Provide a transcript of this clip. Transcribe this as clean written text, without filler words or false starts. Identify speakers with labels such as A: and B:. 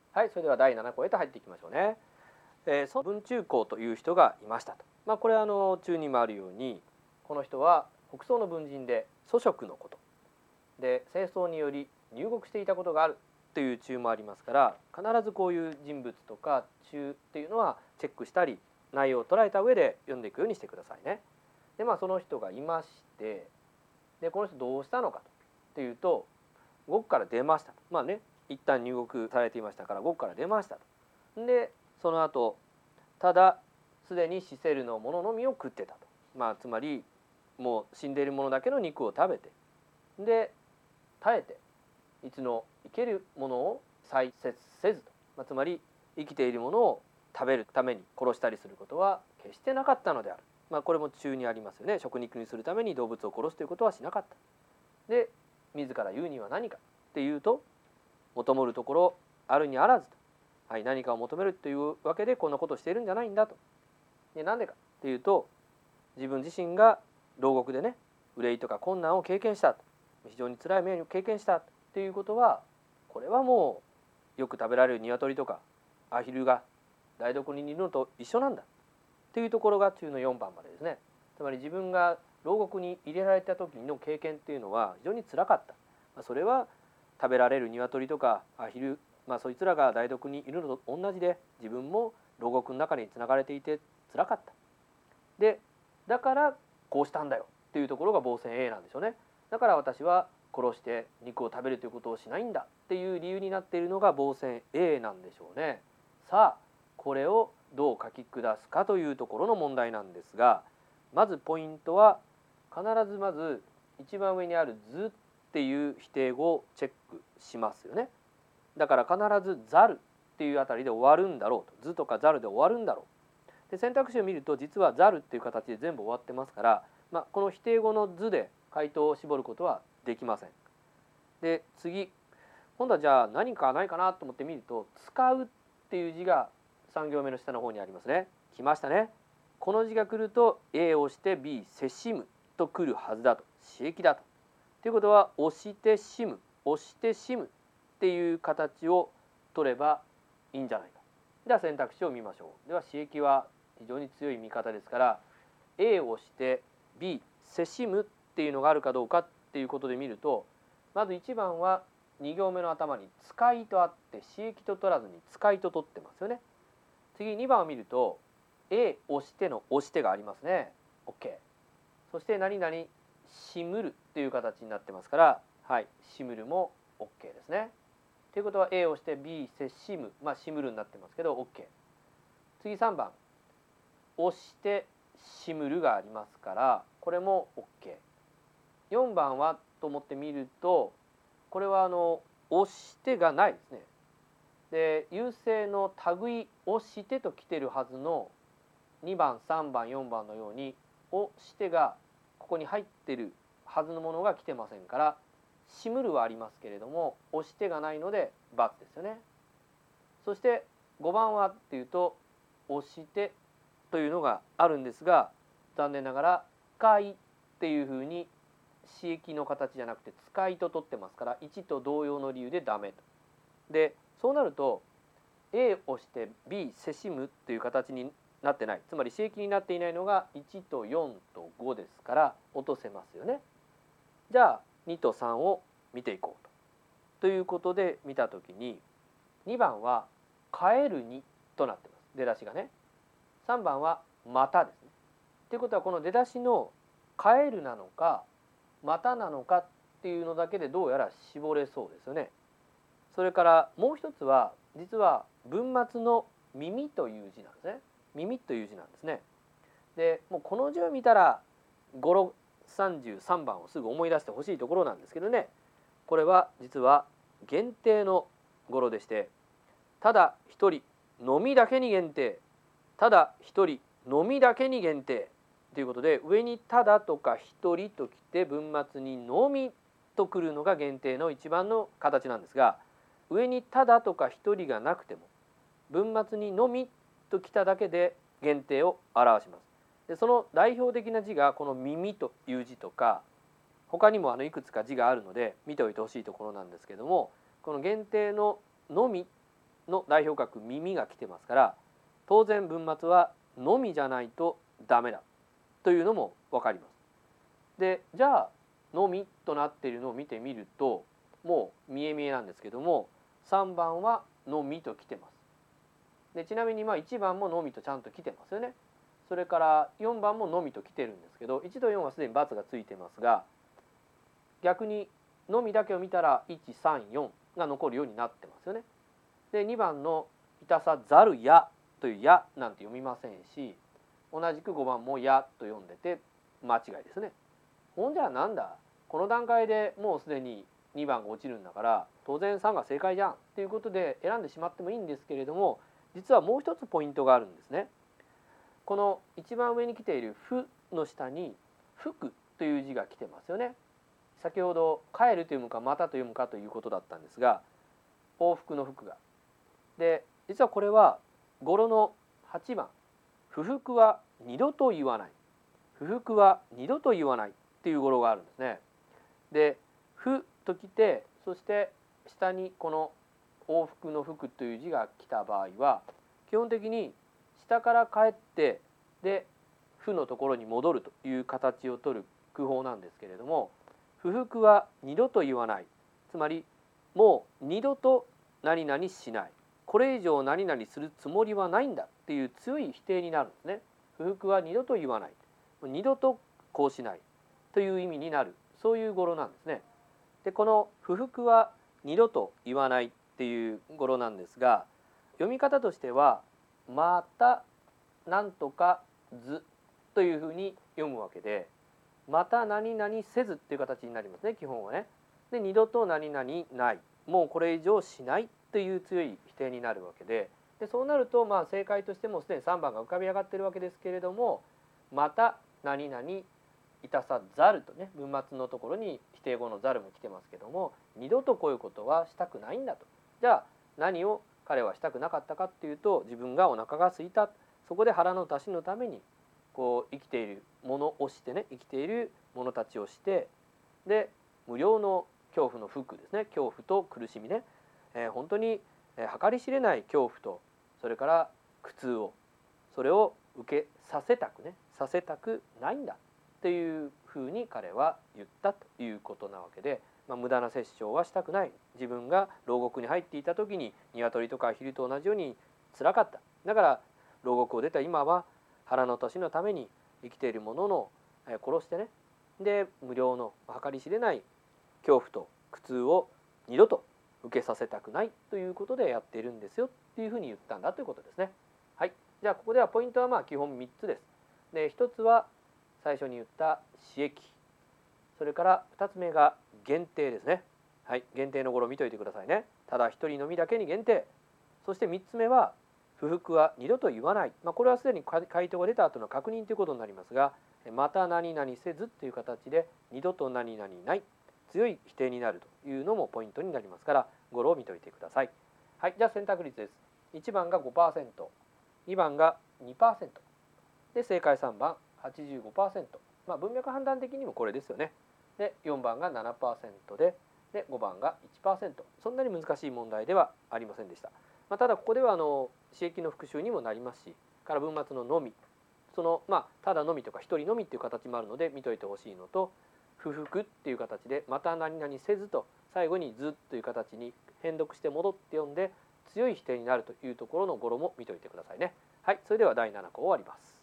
A: はい、それでは第7項へと入っていきましょうね。孫文中公という人がいましたと。これは中にもあるように、この人は北宋の文人で祖職のことで、戦争により入国していたことがあるという中もありますから、必ずこういう人物とか中っていうのはチェックしたり、内容を捉えた上で読んでいくようにしてくださいね。でその人がいまして、でこの人どうしたのかというと、獄から出ましたと。一旦入国されていましたから獄から出ましたと。でその後、ただすでに死せるのもののみを食ってたと。つまりもう死んでいるものだけの肉を食べて、で耐えていつの生けるものを採摂せずと、つまり生きているものを食べるために殺したりすることは決してなかったのである。これも中にありますよね。食肉にするために動物を殺すということはしなかった。で自ら言うには何かっていうと、求むるところあるにあらずと、何かを求めるというわけでこんなことをしているんじゃないんだと。でなんでかっていうと、自分自身が牢獄でね、憂いとか困難を経験したと、非常に辛い目を経験したっていうことは、これはもうよく食べられる鶏とかアヒルが台所にいるのと一緒なんだっていうところが中の4番までですね。つまり自分が牢獄に入れられた時の経験っていうのは非常につらかった。それは食べられる鶏とかアヒル、そいつらが台所にいるのと同じで、自分も牢獄の中につながれていてつらかった。でだからこうしたんだよっていうところが傍線 A なんでしょうね。だから私は殺して肉を食べるということをしないんだっていう理由になっているのが傍線 A なんでしょうね。さあこれをどう書き下すかというところの問題なんですが、まずポイントは、必ずまず一番上にある図っていう否定語をチェックしますよね。だから必ずざるっていうあたりで終わるんだろうと、図とかざるで終わるんだろう。で選択肢を見ると実はざるっていう形で全部終わってますから、この否定語の図で回答を絞ることはできません。で次、今度はじゃあ何かないかなと思って見ると、使うっていう字が3行目の下の方にありますね。来ましたね。この字が来ると A を押して B せしむと来るはずだと、刺激だと。ということは押してしむ、押してしむっていう形を取ればいいんじゃないか。では選択肢を見ましょう。では刺激は非常に強い見方ですから、 A を押して B せしむっていうのがあるかどうかっていうことで見ると、まず1番は2行目の頭に使いとあって刺激と取らずに使いと取ってますよね。次2番を見ると A 押しての押してがありますね。 OK。 そして何々しむるっていう形になってますから、しむるも OK ですね。ということは A を押して B せしむ、しむるになってますけど OK。 次3番押してしむるがありますから、これも OK。 4番はと思ってみると、これは押してがないですね。で優勢の類押してと来てるはずの2番3番4番のように押してがここに入ってるはずのものが来てませんから、しむるはありますけれども押してがないので×ですよね。そして5番はっていうと押してというのがあるんですが、残念ながら使いっていうふうに刺激の形じゃなくて使いと取ってますから、1と同様の理由でダメと。でそうなると A を押して B せしむっていう形になってない、つまり刺激になっていないのが1と4と5ですから落とせますよね。じゃあ2と3を見ていこうということで見たときに、2番は帰るにとなってます、出だしがね。3番はまたですね。ということはこの出だしの帰るなのかまたなのかっていうのだけでどうやら絞れそうですよね。それからもう一つは実は文末の耳という字なんですね。耳という字なんですね。でもうこの字を見たら語呂33番をすぐ思い出してほしいところなんですけどね。これは実は限定の語呂でして、ただ一人のみだけに限定、ただ一人のみだけに限定ということで、上にただとか一人ときて文末にのみとくるのが限定の一番の形なんですが、上にただとか一人がなくても文末にのみときただけで限定を表します。でその代表的な字がこの耳という字とか、他にもいくつか字があるので見ておいてほしいところなんですけども、この限定ののみの代表格耳が来てますから、当然文末はのみじゃないとダメだというのも分かります。でじゃあのみとなっているのを見てみるともう見え見えなんですけども、3番はのみと来てます。でちなみに1番ものみとちゃんと来てますよね。それから4番ものみと来てるんですけど、1と4はすでに×がついてますが、逆にのみだけを見たら134が残るようになってますよね。で2番のいたさざるやというやなんて読みませんし、同じく5番もやと読んでて間違いですね。ほんじゃなんだ、この段階でもうすでに2番が落ちるんだから当然3が正解じゃんということで選んでしまってもいいんですけれども、実はもう一つポイントがあるんですね。この一番上に来ているふの下に服という字が来てますよね。先ほど帰ると読むかまたと読むかということだったんですが、往復の服がで、実はこれは語呂の8番不服は二度と言わない、不服は二度と言わないっていう語呂があるんですね。でふと来て、そして下にこの往復の服という字が来た場合は基本的に下から帰ってで不のところに戻るという形をとる句法なんですけれども、不服は二度と言わない、つまりもう二度と何々しない、これ以上何々するつもりはないんだっていう強い否定になるんですね。不服は二度と言わない、二度とこうしないという意味になる、そういう語呂なんですね。でこの不服は二度と言わないっていう語呂なんですが、読み方としてはまたなんとかずというふうに読むわけで、また何々せずっていう形になりますね、基本はね。で二度と何々ない、もうこれ以上しないという強い否定になるわけで、そうなると正解としてもすでに3番が浮かび上がっているわけですけれども、また何々いたさざるとね、文末のところに否定語のざるも来てますけども、二度とこういうことはしたくないんだと。じゃあ何を彼はしたくなかったかっていうと、自分がお腹が空いた、そこで腹の足しのためにこう生きているものをしてね、生きている者たちをして、で無料の恐怖の服ですね、恐怖と苦しみね、本当に計り知れない恐怖と、それから苦痛を、それを受けさせたくね、させたくないんだっていうふうに彼は言ったということなわけで、無駄な殺生はしたくない、自分が牢獄に入っていた時に鶏とかアヒルと同じように辛かった、だから牢獄を出た今は腹の足しのために生きている者の殺してね、で無料の計り知れない恐怖と苦痛を二度と受けさせたくないということでやっているんですよっていうふうに言ったんだということですね。はい、じゃあここではポイントは基本3つです。で1つは最初に言った刺激、それから2つ目が限定ですね。はい、限定の語呂見といてくださいね。ただ一人のみだけに限定。そして3つ目は不服は二度と言わない、これはすでに回答が出た後の確認ということになりますが、また何々せずという形で二度と何々ない、強い否定になるというのもポイントになりますから、語呂を見といてください。はい、じゃあ選択率です。1番が 5%、2番が 2%で、正解3番 85%、文脈判断的にもこれですよね。で4番が 7% で5番が 1%、 そんなに難しい問題ではありませんでした。ただここでは刺激の復習にもなりますし、から文末ののみ、そのただのみとか一人のみっていう形もあるので見といてほしいのと、不服っていう形でまた何々せずと最後にずという形に変読して戻って読んで強い否定になるというところの語呂も見といてくださいね。はい、それでは第7項終わります。